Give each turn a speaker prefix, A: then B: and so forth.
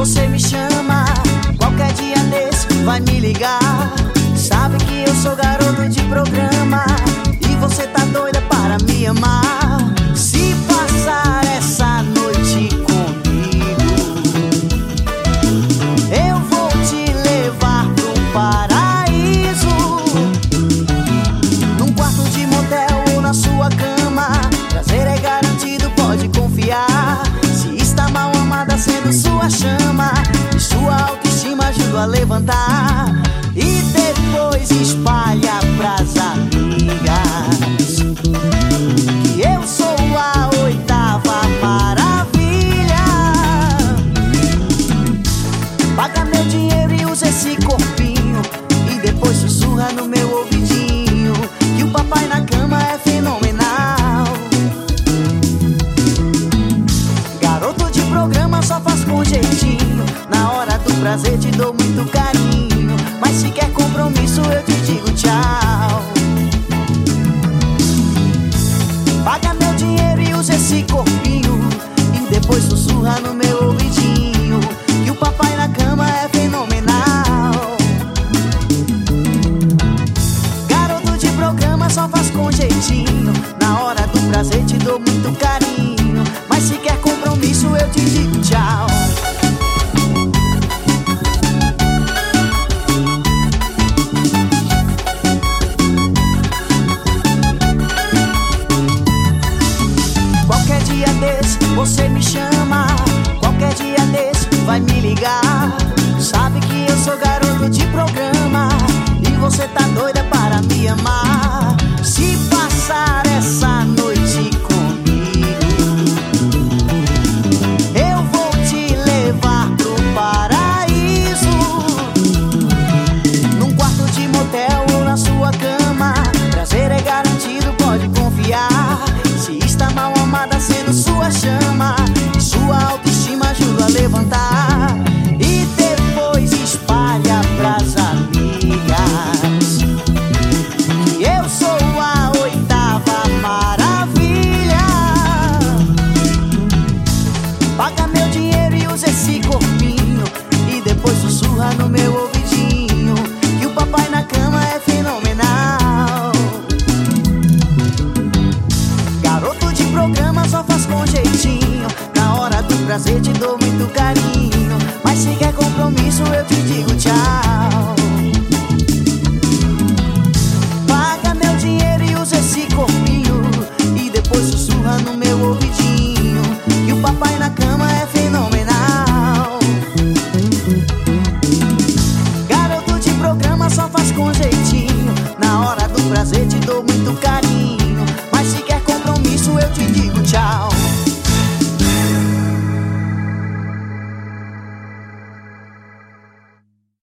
A: você me chama. Qualquer dia desse vai me ligar. Sabe que eu sou garoto de programa e você tá doida para me amar. Se passar essa noite comigo, eu vou te levar pro paraíso. Num quarto de motel ou na sua cama, prazer é garantido, pode confiar. Se está mal amada, sendo sua chama, e sua autoestima ajuda a levantar. E depois espalha pras amigas que eu sou a oitava maravilha. Paga meu dinheiro e usa esse corpinho, e depois sussurra no meu ouvidinho que o papai na cama é fenomenal. Garoto de programa só faz com jeitinho, na hora do prazer te dou muito carinho, mas se quer compromisso eu te digo tchau. Paga meu dinheiro e usa esse corpinho, e depois sussurra no meu ouvidinho que o papai na cama é fenomenal. Garoto de programa só faz com jeitinho, na hora do prazer te dou muito carinho, mas se quer compromisso eu te digo tchau. Você me chama, qualquer dia desse vai me ligar. Sabe que eu sou garoto de programa e você tá doida para me amar. Se passar essa noite comigo, eu vou te levar pro paraíso. Num quarto de motel ou na sua cama, prazer é garantido, pode confiar. Se está mal amada, sendo sua chama, sua autoestima ajuda a levantar. E depois espalha pras amigas que eu sou a oitava maravilha. Paga meu dinheiro e usa esse corpinho, e depois sussurra no meu ouvidinho que o papai na cama é fenomenal. Garoto de programa só faz com jeitinho, na hora do prazer te dou muito carinho, mas se quer compromisso eu te digo tchau.